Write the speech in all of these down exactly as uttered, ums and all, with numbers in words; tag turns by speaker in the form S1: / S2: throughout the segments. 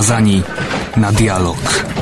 S1: skazani na dialog.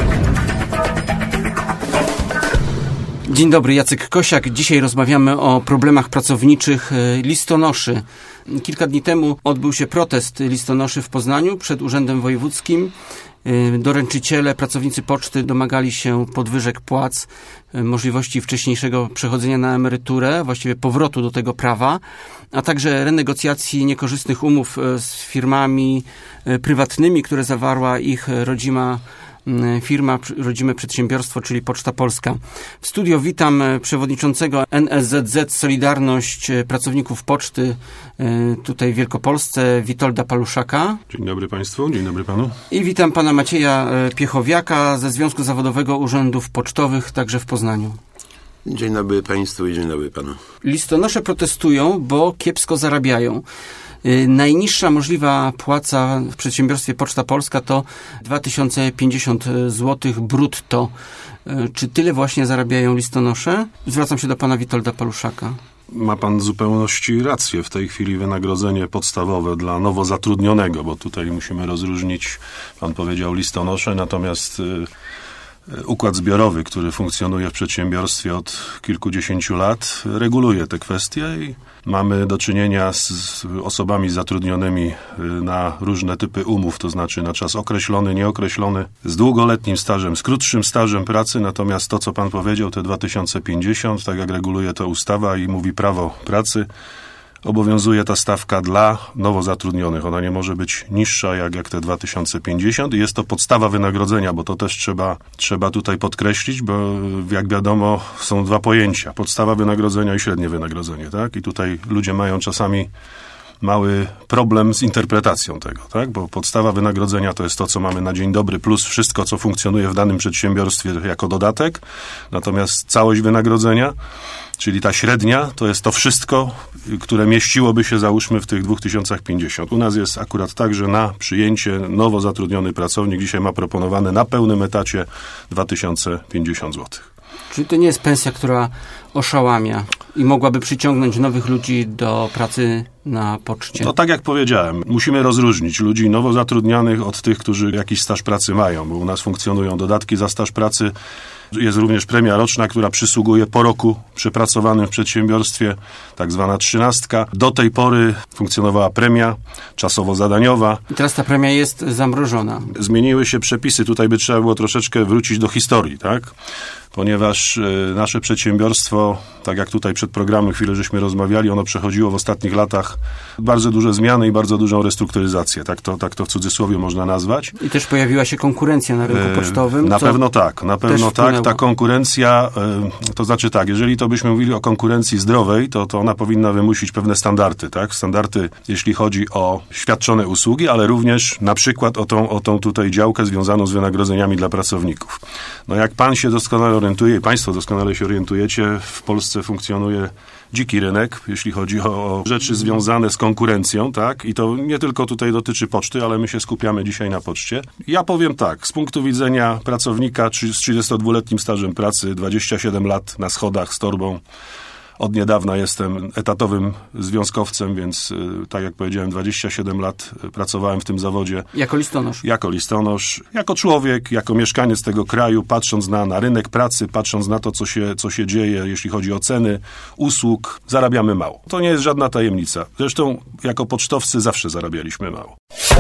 S2: Dzień dobry, Jacek Kosiak. Dzisiaj rozmawiamy o problemach pracowniczych listonoszy. Kilka dni temu odbył się protest listonoszy w Poznaniu przed Urzędem Wojewódzkim. Doręczyciele, pracownicy poczty domagali się podwyżek płac, możliwości wcześniejszego przechodzenia na emeryturę, właściwie powrotu do tego prawa, a także renegocjacji niekorzystnych umów z firmami prywatnymi, które zawarła ich rodzima firma, rodzime przedsiębiorstwo, czyli Poczta Polska. W studio witam przewodniczącego N S Z Z Solidarność Pracowników Poczty tutaj w Wielkopolsce, Witolda Paluszaka.
S3: Dzień dobry Państwu, dzień dobry Panu.
S2: I witam Pana Macieja Piechowiaka ze Związku Zawodowego Urzędów Pocztowych, także w Poznaniu.
S4: Dzień dobry Państwu i dzień dobry Panu. Listonosze
S2: protestują, bo kiepsko zarabiają. Najniższa możliwa płaca w przedsiębiorstwie Poczta Polska to dwa tysiące pięćdziesiąt złotych brutto. Czy tyle właśnie zarabiają listonosze? Zwracam się do pana Witolda Paluszaka.
S3: Ma pan w zupełności rację. W tej chwili wynagrodzenie podstawowe dla nowo zatrudnionego, bo tutaj musimy rozróżnić, pan powiedział listonosze, natomiast układ zbiorowy, który funkcjonuje w przedsiębiorstwie od kilkudziesięciu lat, reguluje te kwestie i mamy do czynienia z osobami zatrudnionymi na różne typy umów, to znaczy na czas określony, nieokreślony, z długoletnim stażem, z krótszym stażem pracy, natomiast to, co pan powiedział, te dwa tysiące pięćdziesiąt, tak jak reguluje to ustawa i mówi prawo pracy, obowiązuje ta stawka dla nowo zatrudnionych. Ona nie może być niższa jak, jak te dwa tysiące pięćdziesiąt i jest to podstawa wynagrodzenia, bo to też trzeba, trzeba tutaj podkreślić, bo jak wiadomo są dwa pojęcia. Podstawa wynagrodzenia i średnie wynagrodzenie, tak? I tutaj ludzie mają czasami mały problem z interpretacją tego, tak? Bo podstawa wynagrodzenia to jest to, co mamy na dzień dobry, plus wszystko, co funkcjonuje w danym przedsiębiorstwie jako dodatek. Natomiast całość wynagrodzenia, czyli ta średnia, to jest to wszystko, które mieściłoby się, załóżmy, w tych dwa tysiące pięćdziesiąt. U nas jest akurat tak, że na przyjęcie nowo zatrudniony pracownik dzisiaj ma proponowane na pełnym etacie dwa tysiące pięćdziesiąt złotych.
S2: Czyli to nie jest pensja, która oszałamia i mogłaby przyciągnąć nowych ludzi do pracy na poczcie?
S3: No tak jak powiedziałem, musimy rozróżnić ludzi nowo zatrudnianych od tych, którzy jakiś staż pracy mają, bo u nas funkcjonują dodatki za staż pracy. Jest również premia roczna, która przysługuje po roku przepracowanym w przedsiębiorstwie, tak zwana trzynastka. Do tej pory funkcjonowała premia czasowo-zadaniowa.
S2: I teraz ta premia jest zamrożona.
S3: Zmieniły się przepisy. Tutaj by trzeba było troszeczkę wrócić do historii, tak? Ponieważ y, nasze przedsiębiorstwo, tak jak tutaj przed programem chwilę żeśmy rozmawiali, ono przechodziło w ostatnich latach bardzo duże zmiany i bardzo dużą restrukturyzację. Tak to, tak to w cudzysłowie można nazwać.
S2: I też pojawiła się konkurencja na rynku pocztowym.
S3: Na pewno tak, na pewno tak. Ta konkurencja, y, to znaczy tak, jeżeli to byśmy mówili o konkurencji zdrowej, to, to ona powinna wymusić pewne standardy, tak? Standardy, jeśli chodzi o świadczone usługi, ale również na przykład o tą, o tą tutaj działkę związaną z wynagrodzeniami dla pracowników. No jak pan się doskonale orientuje i państwo doskonale się orientujecie, w Polsce funkcjonuje dziki rynek, jeśli chodzi o rzeczy związane z konkurencją, tak? I to nie tylko tutaj dotyczy poczty, ale my się skupiamy dzisiaj na poczcie. Ja powiem tak, z punktu widzenia pracownika z trzydziestodwuletnim stażem pracy, dwadzieścia siedem lat na schodach z torbą, od niedawna jestem etatowym związkowcem, więc tak jak powiedziałem, dwadzieścia siedem lat pracowałem w tym zawodzie.
S2: Jako listonosz?
S3: Jako listonosz, jako człowiek, jako mieszkaniec tego kraju, patrząc na, na rynek pracy, patrząc na to, co się, co się dzieje, jeśli chodzi o ceny usług, zarabiamy mało. To nie jest żadna tajemnica. Zresztą jako pocztowcy zawsze zarabialiśmy mało.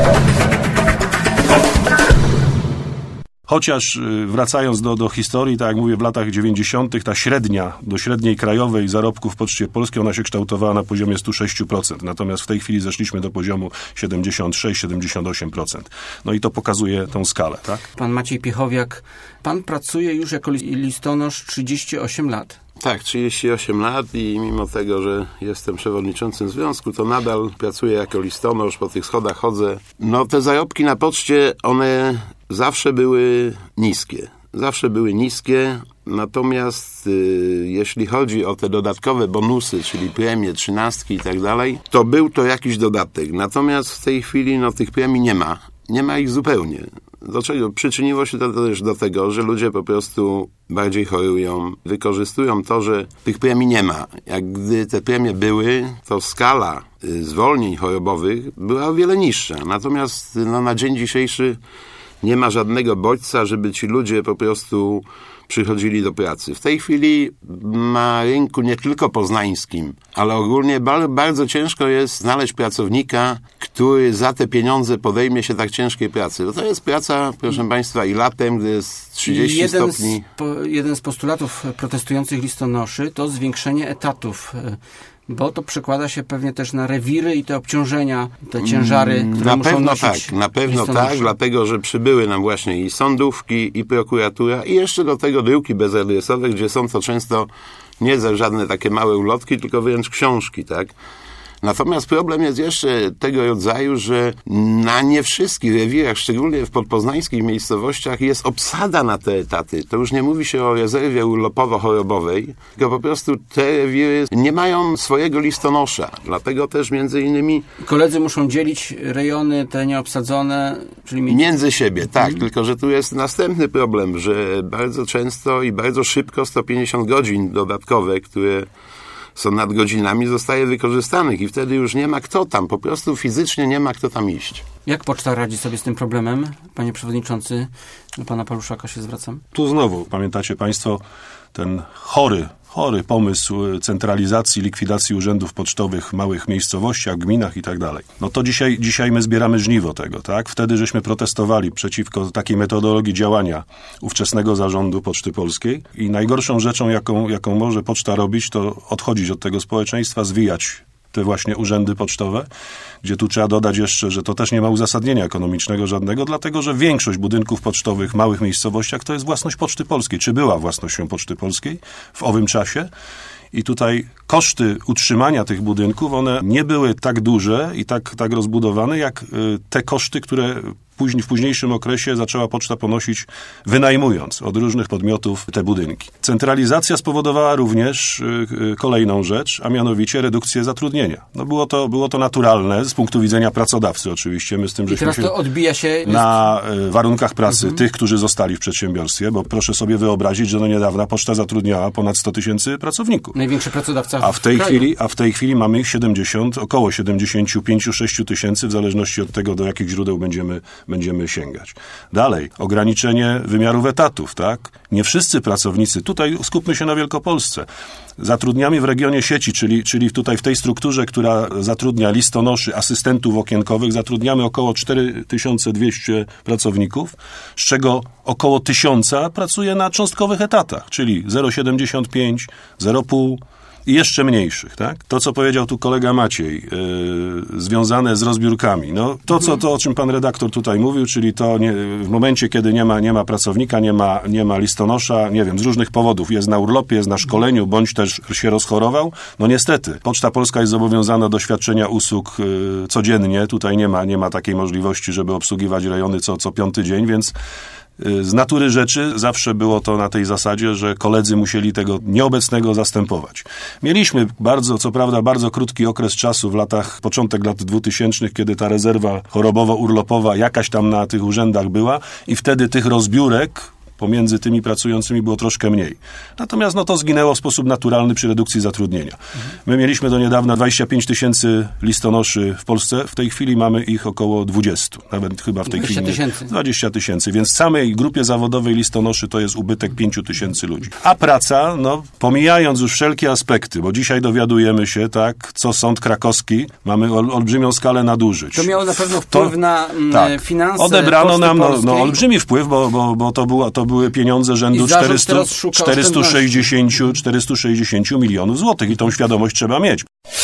S3: Chociaż wracając do, do historii, tak jak mówię, w latach dziewięćdziesiątych ta średnia do średniej krajowej zarobków w Poczcie Polskiej, ona się kształtowała na poziomie sto sześć procent. Natomiast w tej chwili zeszliśmy do poziomu siedemdziesiąt sześć do siedemdziesięciu ośmiu procent. No i to pokazuje tą skalę, tak?
S2: Pan Maciej Piechowiak, pan pracuje już jako listonosz trzydzieści osiem lat.
S4: Tak, trzydzieści osiem lat i mimo tego, że jestem przewodniczącym związku, to nadal pracuję jako listonosz, po tych schodach chodzę. No te zarobki na poczcie, one zawsze były niskie. Zawsze były niskie, natomiast y, jeśli chodzi o te dodatkowe bonusy, czyli premie, trzynastki i tak dalej, to był to jakiś dodatek. Natomiast w tej chwili no, tych premii nie ma. Nie ma ich zupełnie. Do czego? Przyczyniło się to też do tego, że ludzie po prostu bardziej chorują, wykorzystują to, że tych premii nie ma. Jak gdy te premie były, to skala zwolnień chorobowych była o wiele niższa. Natomiast no, na dzień dzisiejszy nie ma żadnego bodźca, żeby ci ludzie po prostu przychodzili do pracy. W tej chwili na rynku nie tylko poznańskim, ale ogólnie bardzo ciężko jest znaleźć pracownika, który za te pieniądze podejmie się tak ciężkiej pracy. Bo to jest praca, proszę Państwa, i latem, gdy jest trzydzieści
S2: jeden
S4: stopni.
S2: Z po, jeden z postulatów protestujących listonoszy to zwiększenie etatów, bo to przekłada się pewnie też na rewiry i te obciążenia, te ciężary, które
S4: na
S2: muszą
S4: pewno
S2: nosić
S4: tak, na pewno
S2: listonosze.
S4: tak, dlatego że przybyły nam właśnie i sądówki, i prokuratura, i jeszcze do tego druki bezadresowe, gdzie są to często nie za żadne takie małe ulotki, tylko wręcz książki, tak? Natomiast problem jest jeszcze tego rodzaju, że na nie wszystkich rewirach, szczególnie w podpoznańskich miejscowościach, jest obsada na te etaty. To już nie mówi się o rezerwie urlopowo-chorobowej, tylko po prostu te rewiry nie mają swojego listonosza. Dlatego też między innymi...
S2: Koledzy muszą dzielić rejony te nieobsadzone, czyli mieć...
S4: Między siebie, tak. Mhm. Tylko że tu jest następny problem, że bardzo często i bardzo szybko sto pięćdziesiąt godzin dodatkowe, które są nadgodzinami, zostaje wykorzystanych i wtedy już nie ma kto tam, po prostu fizycznie nie ma kto tam iść.
S2: Jak poczta radzi sobie z tym problemem? Panie Przewodniczący, do Pana Paluszaka się zwracam.
S3: Tu znowu, pamiętacie Państwo, ten chory, chory pomysł centralizacji, likwidacji urzędów pocztowych w małych miejscowościach, gminach i tak dalej. No to dzisiaj, dzisiaj my zbieramy żniwo tego, tak? Wtedy żeśmy protestowali przeciwko takiej metodologii działania ówczesnego zarządu Poczty Polskiej i najgorszą rzeczą, jaką, jaką może poczta robić, to odchodzić od tego społeczeństwa, zwijać te właśnie urzędy pocztowe, gdzie tu trzeba dodać jeszcze, że to też nie ma uzasadnienia ekonomicznego żadnego, dlatego że większość budynków pocztowych w małych miejscowościach to jest własność Poczty Polskiej, czy była własnością Poczty Polskiej w owym czasie. I tutaj koszty utrzymania tych budynków, one nie były tak duże i tak, tak rozbudowane, jak te koszty, które później, w późniejszym okresie zaczęła poczta ponosić, wynajmując od różnych podmiotów te budynki. Centralizacja spowodowała również kolejną rzecz, a mianowicie redukcję zatrudnienia. No było to, było to naturalne z punktu widzenia pracodawcy oczywiście. My z tym,
S2: I
S3: żeśmy
S2: teraz
S3: się
S2: to odbija się...
S3: na warunkach pracy
S2: mhm.
S3: tych, którzy zostali w przedsiębiorstwie, bo proszę sobie wyobrazić, że do niedawna poczta zatrudniała ponad sto tysięcy pracowników.
S2: Największy pracodawca w
S3: A w tej
S2: kraju.
S3: chwili, a w tej chwili mamy ich siedemdziesiąt, około siedemdziesiąt pięć do sześciu tysięcy, w zależności od tego, do jakich źródeł będziemy, będziemy sięgać. Dalej, ograniczenie wymiarów etatów, tak? Nie wszyscy pracownicy, tutaj skupmy się na Wielkopolsce, zatrudniamy w regionie sieci, czyli, czyli tutaj w tej strukturze, która zatrudnia listonoszy, asystentów okienkowych, zatrudniamy około cztery tysiące dwieście pracowników, z czego około tysiąca pracuje na cząstkowych etatach, czyli zero przecinek siedemdziesiąt pięć, zero przecinek pięć i jeszcze mniejszych, tak? To, co powiedział tu kolega Maciej, yy, związane z rozbiórkami. No, to, co, to, o czym pan redaktor tutaj mówił, czyli to nie, w momencie, kiedy nie ma, nie ma pracownika, nie ma, nie ma listonosza, nie wiem, z różnych powodów, jest na urlopie, jest na szkoleniu, bądź też się rozchorował, no niestety, Poczta Polska jest zobowiązana do świadczenia usług yy, codziennie, tutaj nie ma, nie ma takiej możliwości, żeby obsługiwać rejony co, co piąty dzień, więc z natury rzeczy zawsze było to na tej zasadzie, że koledzy musieli tego nieobecnego zastępować. Mieliśmy bardzo, co prawda, bardzo krótki okres czasu w latach, początek lat dwutysięcznych, kiedy ta rezerwa chorobowo-urlopowa jakaś tam na tych urzędach była i wtedy tych rozbiórek pomiędzy tymi pracującymi było troszkę mniej. Natomiast no, to zginęło w sposób naturalny przy redukcji zatrudnienia. My mieliśmy do niedawna dwadzieścia pięć tysięcy listonoszy w Polsce, w tej chwili mamy ich około dwadzieścia, nawet chyba w tej chwili
S2: tysięcy.
S3: dwadzieścia tysięcy, więc w samej grupie zawodowej listonoszy to jest ubytek pięć tysięcy ludzi. A praca, no pomijając już wszelkie aspekty, bo dzisiaj dowiadujemy się, tak, co sąd krakowski, mamy ol, olbrzymią skalę nadużyć.
S2: To miało na pewno wpływ to, na m,
S3: tak,
S2: finanse
S3: odebrano
S2: Poczty
S3: nam no, no,
S2: Polskiej.
S3: olbrzymi wpływ, bo, bo, bo to, było, to były pieniądze rzędu czterysta, czterysta sześćdziesiąt, czterysta sześćdziesiąt milionów złotych i tą świadomość trzeba mieć.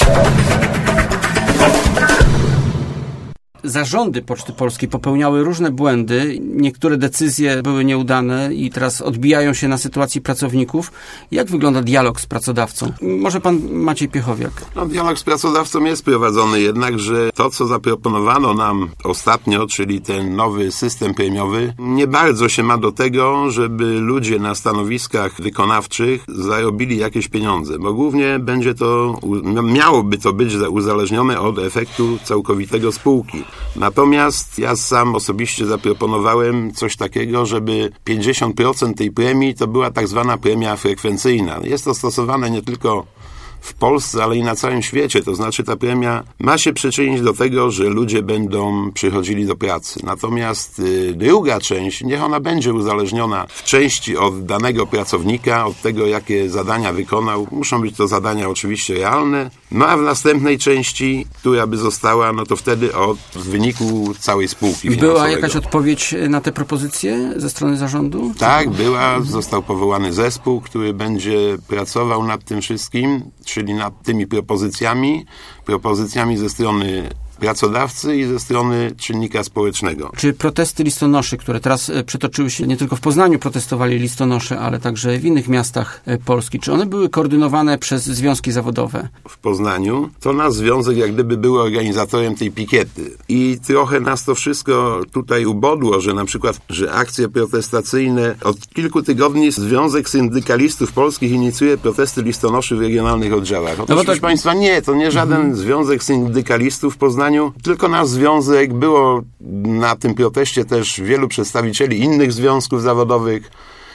S2: Zarządy Poczty Polskiej popełniały różne błędy, niektóre decyzje były nieudane i teraz odbijają się na sytuacji pracowników. Jak wygląda dialog z pracodawcą? Może pan Maciej Piechowiak.
S4: No, dialog z pracodawcą jest prowadzony, jednakże to, co zaproponowano nam ostatnio, czyli ten nowy system premiowy, nie bardzo się ma do tego, żeby ludzie na stanowiskach wykonawczych zarobili jakieś pieniądze, bo głównie będzie to, miałoby to być uzależnione od efektu całkowitego spółki. Natomiast ja sam osobiście zaproponowałem coś takiego, żeby pięćdziesiąt procent tej premii to była tak zwana premia frekwencyjna. Jest to stosowane nie tylko w Polsce, ale i na całym świecie. To znaczy ta premia ma się przyczynić do tego, że ludzie będą przychodzili do pracy. Natomiast y, druga część, niech ona będzie uzależniona w części od danego pracownika, od tego, jakie zadania wykonał. Muszą być to zadania oczywiście realne. No a w następnej części, która by została, no to wtedy od wyniku całej spółki finansowego.
S2: Była jakaś odpowiedź na te propozycje ze strony zarządu?
S4: Tak, była. Został powołany zespół, który będzie pracował nad tym wszystkim, czyli nad tymi propozycjami, propozycjami ze strony pracodawcy i ze strony czynnika społecznego.
S2: Czy protesty listonoszy, które teraz przetoczyły się, nie tylko w Poznaniu protestowali listonosze, ale także w innych miastach Polski, czy one były koordynowane przez związki zawodowe?
S4: W Poznaniu to nasz związek jak gdyby był organizatorem tej pikiety. I trochę nas to wszystko tutaj ubodło, że na przykład, że akcje protestacyjne, od kilku tygodni Związek Syndykalistów Polskich inicjuje protesty listonoszy w regionalnych oddziałach. Otóż, no proszę to... Państwa, nie, to nie żaden mhm. Związek Syndykalistów w Poznaniu, tylko nasz związek. Było na tym proteście też wielu przedstawicieli innych związków zawodowych.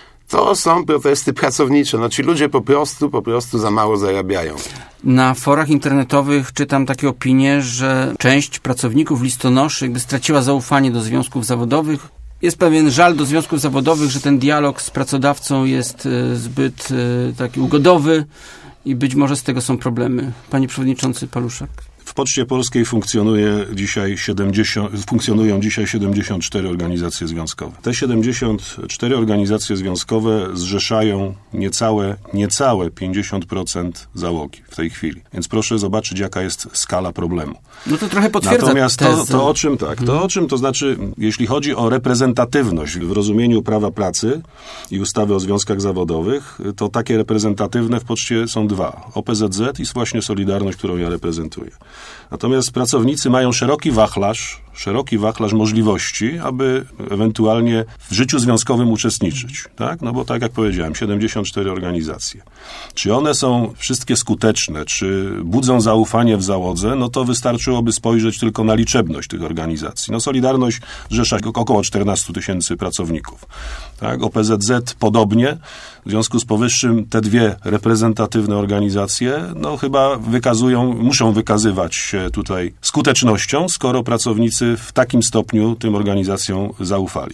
S4: To są protesty pracownicze. No ci ludzie po prostu, po prostu za mało zarabiają.
S2: Na forach internetowych czytam takie opinie, że część pracowników listonoszy jakby straciła zaufanie do związków zawodowych. Jest pewien żal do związków zawodowych, że ten dialog z pracodawcą jest zbyt taki ugodowy i być może z tego są problemy. Panie przewodniczący Paluszak.
S3: W Poczcie Polskiej funkcjonuje dzisiaj siedemdziesiąt, funkcjonują dzisiaj siedemdziesiąt cztery organizacje związkowe. Te siedemdziesiąt cztery organizacje związkowe zrzeszają niecałe, niecałe pięćdziesiąt procent załogi w tej chwili. Więc proszę zobaczyć, jaka jest skala problemu.
S2: No to trochę potwierdza
S3: Natomiast to,
S2: tezę.
S3: to o czym tak, to hmm. o czym to znaczy, jeśli chodzi o reprezentatywność w rozumieniu prawa pracy i ustawy o związkach zawodowych, to takie reprezentatywne w Poczcie są dwa. O P Z Z i właśnie Solidarność, którą ja reprezentuję. Natomiast pracownicy mają szeroki wachlarz, szeroki wachlarz możliwości, aby ewentualnie w życiu związkowym uczestniczyć. Tak? No bo tak jak powiedziałem, siedemdziesiąt cztery organizacje. Czy one są wszystkie skuteczne, czy budzą zaufanie w załodze, no to wystarczyłoby spojrzeć tylko na liczebność tych organizacji. No Solidarność zrzesza około czternaście tysięcy pracowników. Tak? O P Z Z podobnie. W związku z powyższym te dwie reprezentatywne organizacje no chyba wykazują, muszą wykazywać się tutaj skutecznością, skoro pracownicy w takim stopniu tym organizacjom zaufali.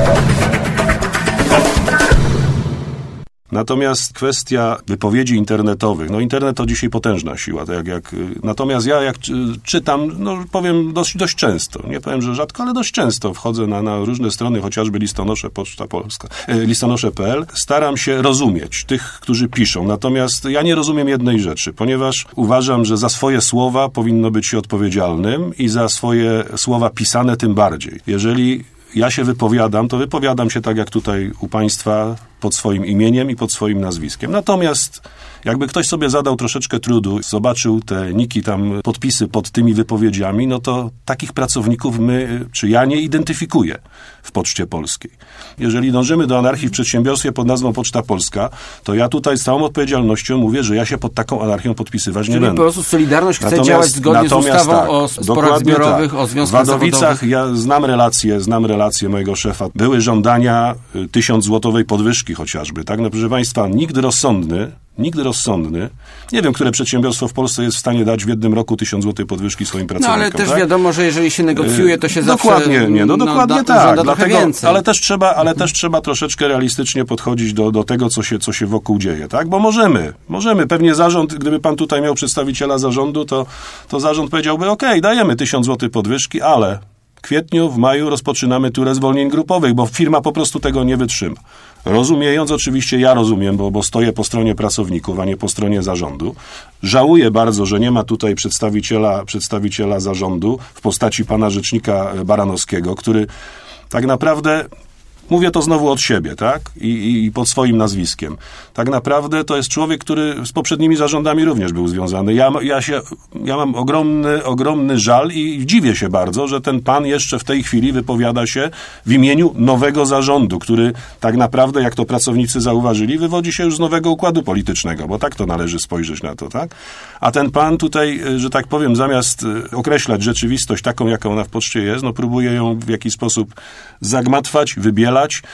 S3: Natomiast kwestia wypowiedzi internetowych, no internet to dzisiaj potężna siła, tak jak, jak natomiast ja jak czytam, no powiem dość, dość często, nie powiem, że rzadko, ale dość często wchodzę na, na różne strony, chociażby listonosze, Poczta Polska, listonosze kropka p l, staram się rozumieć tych, którzy piszą, natomiast ja nie rozumiem jednej rzeczy, ponieważ uważam, że za swoje słowa powinno być się odpowiedzialnym i za swoje słowa pisane tym bardziej. Jeżeli ja się wypowiadam, to wypowiadam się tak jak tutaj u państwa pod swoim imieniem i pod swoim nazwiskiem. Natomiast jakby ktoś sobie zadał troszeczkę trudu, zobaczył te niki tam, podpisy pod tymi wypowiedziami, no to takich pracowników my, czy ja nie identyfikuję w Poczcie Polskiej. Jeżeli dążymy do anarchii w przedsiębiorstwie pod nazwą Poczta Polska, to ja tutaj z całą odpowiedzialnością mówię, że ja się pod taką anarchią podpisywać
S2: Czyli
S3: nie będę.
S2: po prostu Solidarność chce natomiast, działać zgodnie z ustawą tak, o sporach zbiorowych, tak. o związkach zawodowych. W Wadowicach ja znam relacje, znam relacje mojego szefa. Były żądania tysiąc złotowej podwyżki chociażby, tak? No proszę państwa, nikt rozsądny, nikt rozsądny, nie wiem, które przedsiębiorstwo w Polsce jest w stanie dać w jednym roku tysiąc złotych podwyżki swoim pracownikom. No ale też
S3: tak?
S2: wiadomo, że jeżeli się negocjuje, to się zawsze...
S3: Dokładnie, nie, no dokładnie
S2: no,
S3: tak.
S2: Da,
S3: dlatego,
S2: więcej.
S3: ale też trzeba, ale też trzeba troszeczkę realistycznie podchodzić do, do tego, co się, co się wokół dzieje, tak? Bo możemy, możemy. Pewnie zarząd, gdyby pan tutaj miał przedstawiciela zarządu, to, to zarząd powiedziałby, okej, okay, dajemy tysiąc złotych podwyżki, ale w kwietniu, w maju rozpoczynamy turę zwolnień grupowych, bo firma po prostu tego nie wytrzyma. Rozumiejąc, oczywiście ja rozumiem, bo, bo stoję po stronie pracowników, a nie po stronie zarządu. Żałuję bardzo, że nie ma tutaj przedstawiciela, przedstawiciela zarządu w postaci pana rzecznika Baranowskiego, który tak naprawdę... Mówię to znowu od siebie, tak? I, i, I pod swoim nazwiskiem. Tak naprawdę to jest człowiek, który z poprzednimi zarządami również był związany. Ja, ja, się, ja mam ogromny, ogromny żal i dziwię się bardzo, że ten pan jeszcze w tej chwili wypowiada się w imieniu nowego zarządu, który tak naprawdę, jak to pracownicy zauważyli, wywodzi się już z nowego układu politycznego, bo tak to należy spojrzeć na to, tak? A ten pan tutaj, że tak powiem, zamiast określać rzeczywistość taką, jaka ona w Poczcie jest, no próbuje ją w jakiś sposób zagmatwać, wybielać.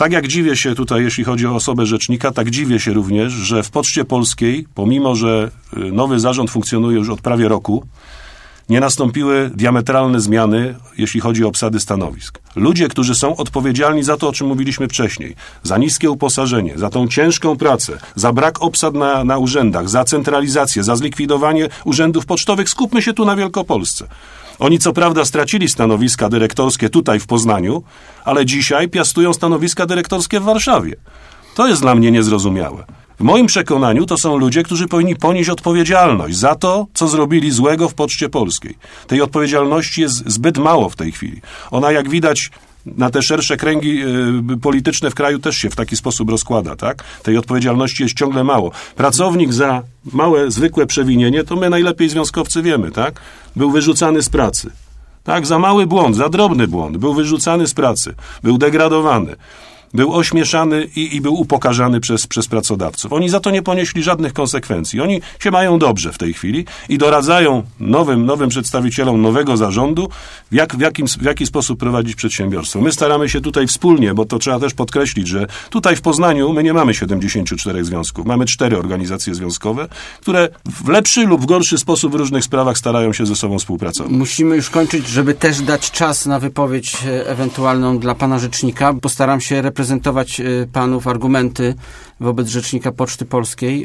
S3: Tak jak dziwię się tutaj, jeśli chodzi o osobę rzecznika, tak dziwię się również, że w Poczcie Polskiej, pomimo że nowy zarząd funkcjonuje już od prawie roku, nie nastąpiły diametralne zmiany, jeśli chodzi o obsady stanowisk. Ludzie, którzy są odpowiedzialni za to, o czym mówiliśmy wcześniej, za niskie uposażenie, za tą ciężką pracę, za brak obsad na, na urzędach, za centralizację, za zlikwidowanie urzędów pocztowych, skupmy się tu na Wielkopolsce. Oni co prawda stracili stanowiska dyrektorskie tutaj w Poznaniu, ale dzisiaj piastują stanowiska dyrektorskie w Warszawie. To jest dla mnie niezrozumiałe. W moim przekonaniu to są ludzie, którzy powinni ponieść odpowiedzialność za to, co zrobili złego w Poczcie Polskiej. Tej odpowiedzialności jest zbyt mało w tej chwili. Ona, jak widać, na te szersze kręgi y, polityczne w kraju też się w taki sposób rozkłada, tak? Tej odpowiedzialności jest ciągle mało. Pracownik za małe, zwykłe przewinienie, to my najlepiej związkowcy wiemy, tak? Był wyrzucany z pracy. Tak? Za mały błąd, za drobny błąd. Był wyrzucany z pracy. Był degradowany. Był ośmieszany i, i był upokarzany przez, przez pracodawców. Oni za to nie ponieśli żadnych konsekwencji. Oni się mają dobrze w tej chwili i doradzają nowym, nowym przedstawicielom nowego zarządu, w, jak, w, jakim, w jaki sposób prowadzić przedsiębiorstwo. My staramy się tutaj wspólnie, bo to trzeba też podkreślić, że tutaj w Poznaniu my nie mamy siedemdziesięciu czterech związków. Mamy cztery organizacje związkowe, które w lepszy lub w gorszy sposób w różnych sprawach starają się ze sobą współpracować.
S2: Musimy już kończyć, żeby też dać czas na wypowiedź ewentualną dla pana rzecznika. Postaram się reprezentować prezentować panów argumenty wobec rzecznika Poczty Polskiej.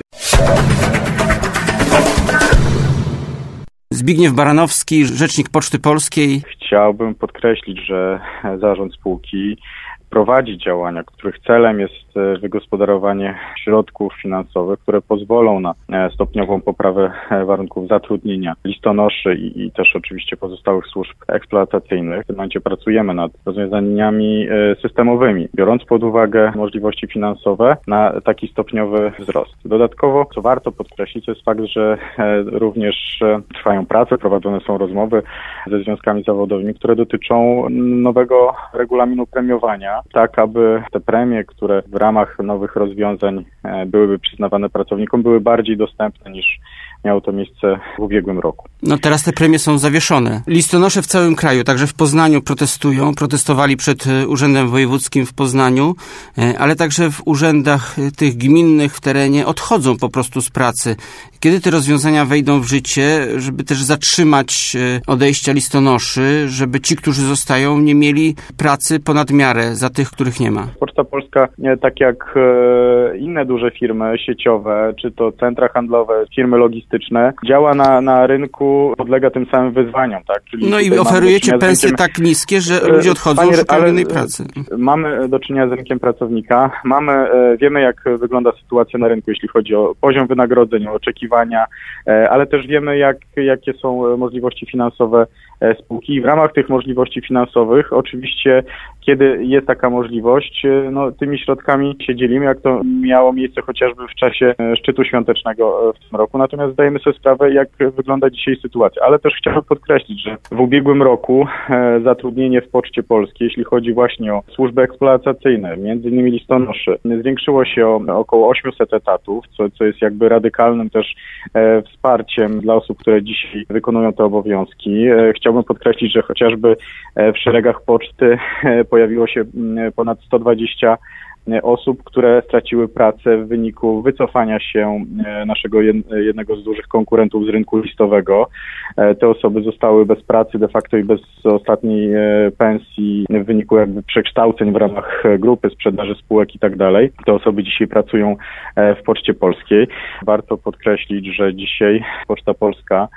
S2: Zbigniew Baranowski, rzecznik Poczty Polskiej.
S5: Chciałbym podkreślić, że zarząd spółki prowadzi działania, których celem jest wygospodarowanie środków finansowych, które pozwolą na stopniową poprawę warunków zatrudnienia listonoszy i, i też oczywiście pozostałych służb eksploatacyjnych. W tym momencie pracujemy nad rozwiązaniami systemowymi, biorąc pod uwagę możliwości finansowe na taki stopniowy wzrost. Dodatkowo, co warto podkreślić, to jest fakt, że również trwają prace, prowadzone są rozmowy ze związkami zawodowymi, które dotyczą nowego regulaminu premiowania, tak aby te premie, które w ramach nowych rozwiązań byłyby przyznawane pracownikom, były bardziej dostępne niż miało to miejsce w ubiegłym roku.
S2: No teraz te premie są zawieszone. Listonosze w całym kraju, także w Poznaniu protestują, protestowali przed Urzędem Wojewódzkim w Poznaniu, ale także w urzędach tych gminnych w terenie odchodzą po prostu z pracy. Kiedy te rozwiązania wejdą w życie, żeby też zatrzymać odejścia listonoszy, żeby ci, którzy zostają, nie mieli pracy ponad miarę za tych, których nie ma?
S5: Poczta Polska, tak jak inne duże firmy sieciowe, czy to centra handlowe, firmy logistyczne, działa na, na rynku, podlega tym samym wyzwaniom, tak? Czyli
S2: no i oferujecie pensje rynkiem tak niskie, że ludzie odchodzą, Panie, szukają innej pracy.
S5: Mamy do czynienia z rynkiem pracownika, mamy, wiemy jak wygląda sytuacja na rynku, jeśli chodzi o poziom wynagrodzeń, o oczekiwania, ale też wiemy jak, jakie są możliwości finansowe spółki i w ramach tych możliwości finansowych oczywiście, kiedy jest taka możliwość, no tymi środkami się dzielimy, jak to miało miejsce chociażby w czasie szczytu świątecznego w tym roku. Natomiast zdajemy sobie sprawę, jak wygląda dzisiaj sytuacja. Ale też chciałbym podkreślić, że w ubiegłym roku zatrudnienie w Poczcie Polskiej, jeśli chodzi właśnie o służby eksploatacyjne, między innymi listonoszy, zwiększyło się o około osiemset etatów, co, co jest jakby radykalnym też e, wsparciem dla osób, które dzisiaj wykonują te obowiązki. E, chciałbym podkreślić, że chociażby w szeregach poczty e, pojawiło się ponad sto dwadzieścia osób, które straciły pracę w wyniku wycofania się naszego jednego z dużych konkurentów z rynku listowego. Te osoby zostały bez pracy de facto i bez ostatniej pensji w wyniku jakby przekształceń w ramach grupy, sprzedaży spółek i tak dalej. Te osoby dzisiaj pracują w Poczcie Polskiej. Warto podkreślić, że dzisiaj Poczta Polska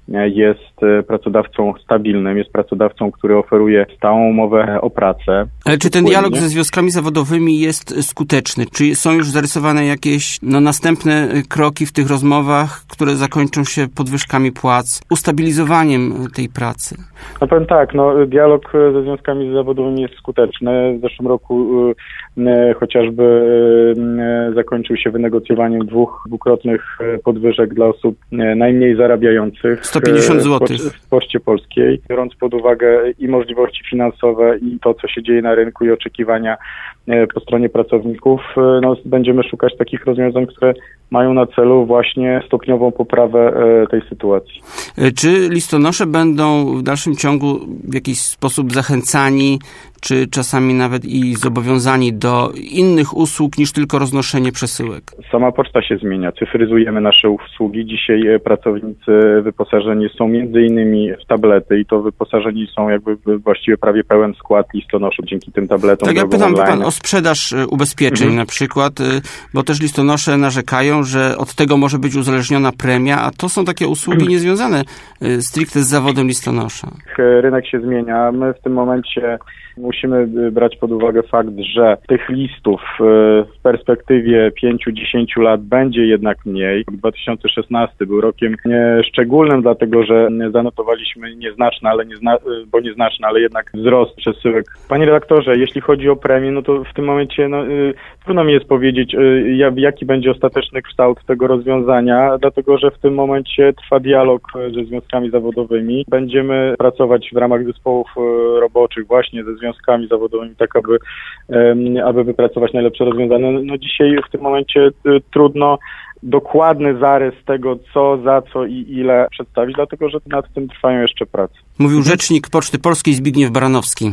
S5: jest pracodawcą stabilnym, jest pracodawcą, który oferuje stałą umowę o pracę.
S2: Ale czy ten dialog ze związkami zawodowymi jest skuteczny? Czy są już zarysowane jakieś no, następne kroki w tych rozmowach, które zakończą się podwyżkami płac, ustabilizowaniem tej pracy?
S5: No powiem tak, no dialog ze związkami zawodowymi jest skuteczny. W zeszłym roku e, chociażby e, zakończył się wynegocjowaniem dwóch dwukrotnych podwyżek dla osób e, najmniej zarabiających.
S2: sto pięćdziesiąt złotych.
S5: W Poczcie Polskiej, biorąc pod uwagę i możliwości finansowe, i to, co się dzieje na rynku, i oczekiwania po stronie pracowników, no, będziemy szukać takich rozwiązań, które mają na celu właśnie stopniową poprawę tej sytuacji.
S2: Czy listonosze będą w dalszym ciągu w jakiś sposób zachęcani, czy czasami nawet i zobowiązani do innych usług niż tylko roznoszenie przesyłek?
S5: Sama poczta się zmienia, cyfryzujemy nasze usługi. Dzisiaj pracownicy wyposażeni są między innymi w tablety i to wyposażeni są jakby właściwie prawie pełen skład listonoszy dzięki tym tabletom.
S2: Tak, ja pytam
S5: online.
S2: Pan o sprzedaż ubezpieczeń mhm. na przykład, bo też listonosze narzekają, że od tego może być uzależniona premia, a to są takie usługi niezwiązane stricte z zawodem listonosza.
S5: Rynek się zmienia. My w tym momencie musimy brać pod uwagę fakt, że tych listów w perspektywie pięciu do dziesięciu lat będzie jednak mniej. dwa tysiące szesnasty był rokiem szczególnym, dlatego że zanotowaliśmy nieznaczny, ale niezna, bo nieznaczny, ale jednak wzrost przesyłek. Panie redaktorze, jeśli chodzi o premię, no to w tym momencie no, trudno mi jest powiedzieć, jaki będzie ostateczny kształt tego rozwiązania, dlatego że w tym momencie trwa dialog ze związkami zawodowymi. Będziemy pracować w ramach zespołów roboczych właśnie ze związkami zawodowymi, tak aby, aby wypracować najlepsze rozwiązania. No dzisiaj w tym momencie trudno dokładny zarys tego, co, za co i ile przedstawić, dlatego że nad tym trwają jeszcze prace.
S2: Mówił rzecznik Poczty Polskiej Zbigniew Baranowski.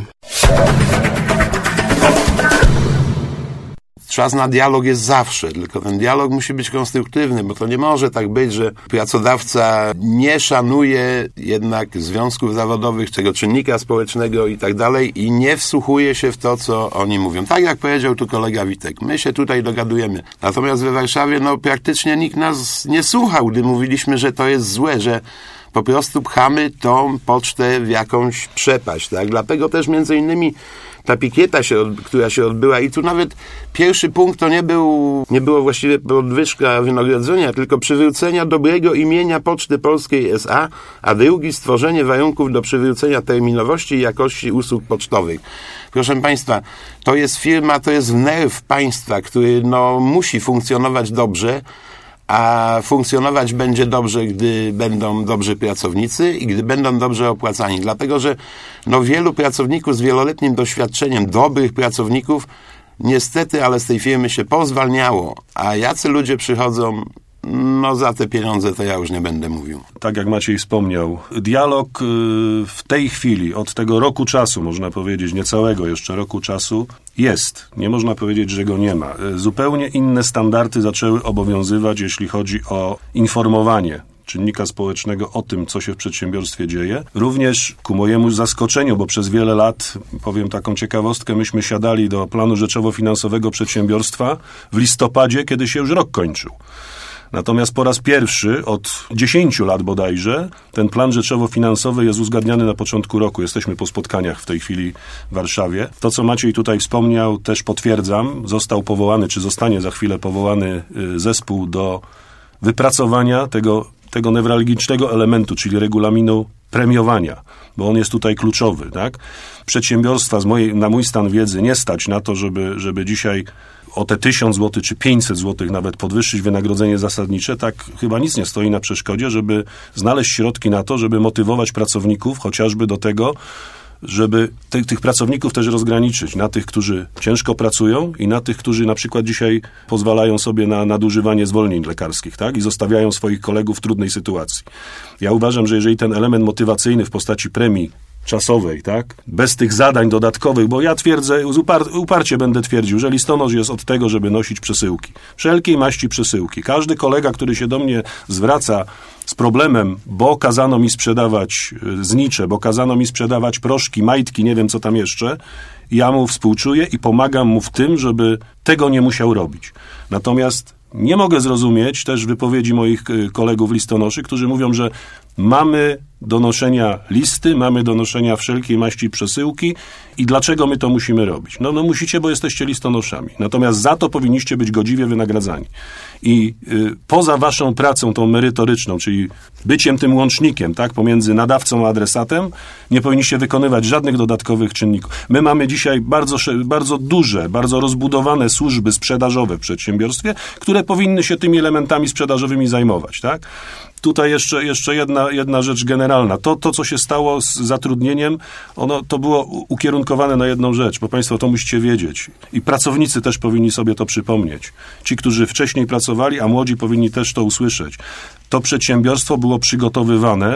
S4: Czas na dialog jest zawsze, tylko ten dialog musi być konstruktywny, bo to nie może tak być, że pracodawca nie szanuje jednak związków zawodowych, tego czynnika społecznego i tak dalej i nie wsłuchuje się w to, co oni mówią. Tak jak powiedział tu kolega Witek, my się tutaj dogadujemy. Natomiast we Warszawie no praktycznie nikt nas nie słuchał, gdy mówiliśmy, że to jest złe, że po prostu pchamy tą pocztę w jakąś przepaść, tak? Dlatego też między innymi ta pikieta, się, która się odbyła i tu nawet pierwszy punkt to nie był, nie było właściwie podwyżka wynagrodzenia, tylko przywrócenia dobrego imienia Poczty Polskiej S A, a drugi stworzenie warunków do przywrócenia terminowości i jakości usług pocztowych. Proszę Państwa, to jest firma, to jest nerw państwa, który no, musi funkcjonować dobrze, a funkcjonować będzie dobrze, gdy będą dobrzy pracownicy i gdy będą dobrze opłacani. Dlatego, że no, wielu pracowników z wieloletnim doświadczeniem, dobrych pracowników, niestety, ale z tej firmy się pozwalniało. A jacy ludzie przychodzą, no za te pieniądze to ja już nie będę mówił.
S3: Tak jak Maciej wspomniał, dialog w tej chwili, od tego roku czasu, można powiedzieć, niecałego jeszcze roku czasu, jest. Nie można powiedzieć, że go nie ma. Zupełnie inne standardy zaczęły obowiązywać, jeśli chodzi o informowanie czynnika społecznego o tym, co się w przedsiębiorstwie dzieje. Również ku mojemu zaskoczeniu, bo przez wiele lat, powiem taką ciekawostkę, myśmy siadali do planu rzeczowo-finansowego przedsiębiorstwa w listopadzie, kiedy się już rok kończył. Natomiast po raz pierwszy od dziesięciu lat bodajże ten plan rzeczowo-finansowy jest uzgadniany na początku roku. Jesteśmy po spotkaniach w tej chwili w Warszawie. To, co Maciej tutaj wspomniał, też potwierdzam. Został powołany, czy zostanie za chwilę powołany zespół do wypracowania tego, tego newralgicznego elementu, czyli regulaminu premiowania, bo on jest tutaj kluczowy, tak? Przedsiębiorstwa z mojej, na mój stan wiedzy nie stać na to, żeby, żeby dzisiaj o te tysiąc złotych czy pięćset złotych nawet podwyższyć wynagrodzenie zasadnicze, tak chyba nic nie stoi na przeszkodzie, żeby znaleźć środki na to, żeby motywować pracowników chociażby do tego, żeby tych, tych pracowników też rozgraniczyć na tych, którzy ciężko pracują i na tych, którzy na przykład dzisiaj pozwalają sobie na nadużywanie zwolnień lekarskich, tak? I zostawiają swoich kolegów w trudnej sytuacji. Ja uważam, że jeżeli ten element motywacyjny w postaci premii czasowej, tak? Bez tych zadań dodatkowych, bo ja twierdzę, upar- uparcie będę twierdził, że listonosz jest od tego, żeby nosić przesyłki. Wszelkiej maści przesyłki. Każdy kolega, który się do mnie zwraca z problemem, bo kazano mi sprzedawać znicze, bo kazano mi sprzedawać proszki, majtki, nie wiem co tam jeszcze, ja mu współczuję i pomagam mu w tym, żeby tego nie musiał robić. Natomiast nie mogę zrozumieć też wypowiedzi moich kolegów listonoszy, którzy mówią, że mamy do noszenia listy, mamy do noszenia wszelkiej maści przesyłki i dlaczego my to musimy robić? No, no musicie, bo jesteście listonoszami. Natomiast za to powinniście być godziwie wynagradzani. I y, poza waszą pracą tą merytoryczną, czyli byciem tym łącznikiem, tak, pomiędzy nadawcą a adresatem, nie powinniście wykonywać żadnych dodatkowych czynników. My mamy dzisiaj bardzo, bardzo duże, bardzo rozbudowane służby sprzedażowe w przedsiębiorstwie, które powinny się tymi elementami sprzedażowymi zajmować, tak? Tutaj jeszcze, jeszcze jedna, jedna rzecz generalna. To, to, co się stało z zatrudnieniem, ono to było ukierunkowane na jedną rzecz, bo Państwo to musicie wiedzieć. I pracownicy też powinni sobie to przypomnieć. Ci, którzy wcześniej pracowali, a młodzi powinni też to usłyszeć. To przedsiębiorstwo było przygotowywane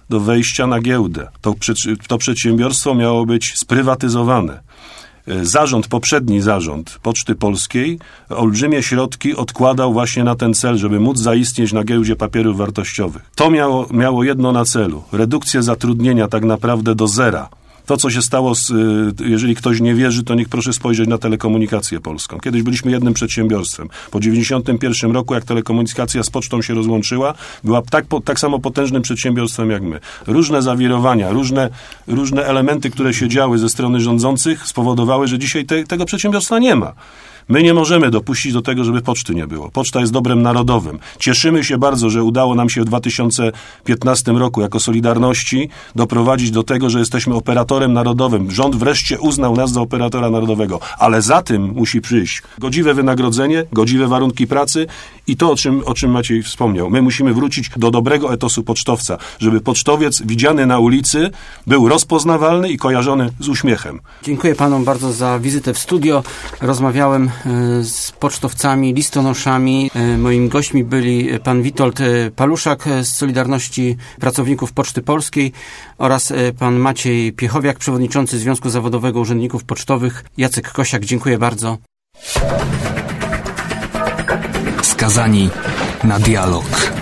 S3: do wejścia na giełdę. To, to przedsiębiorstwo miało być sprywatyzowane. Zarząd, poprzedni zarząd Poczty Polskiej olbrzymie środki odkładał właśnie na ten cel, żeby móc zaistnieć na giełdzie papierów wartościowych. To miało, miało jedno na celu. Redukcję zatrudnienia tak naprawdę do zera. To, co się stało, z, jeżeli ktoś nie wierzy, to niech proszę spojrzeć na Telekomunikację Polską. Kiedyś byliśmy jednym przedsiębiorstwem. Po dziewięćdziesiątym pierwszym roku, jak telekomunikacja z pocztą się rozłączyła, była tak, tak samo potężnym przedsiębiorstwem jak my. Różne zawirowania, różne, różne elementy, które się działy ze strony rządzących, spowodowały, że dzisiaj te, tego przedsiębiorstwa nie ma. My nie możemy dopuścić do tego, żeby poczty nie było. Poczta jest dobrem narodowym. Cieszymy się bardzo, że udało nam się w dwa tysiące piętnastym roku jako Solidarności doprowadzić do tego, że jesteśmy operatorem narodowym. Rząd wreszcie uznał nas za operatora narodowego. Ale za tym musi przyjść godziwe wynagrodzenie, godziwe warunki pracy i to, o czym, o czym Maciej wspomniał. My musimy wrócić do dobrego etosu pocztowca, żeby pocztowiec widziany na ulicy był rozpoznawalny i kojarzony z uśmiechem.
S2: Dziękuję panom bardzo za wizytę w studio. Rozmawiałem z pocztowcami, listonoszami. Moimi gośćmi byli pan Witold Paluszak z Solidarności Pracowników Poczty Polskiej oraz pan Maciej Piechowiak, przewodniczący Związku Zawodowego Urzędników Pocztowych. Jacek Kosiak, dziękuję bardzo.
S1: Skazani na dialog.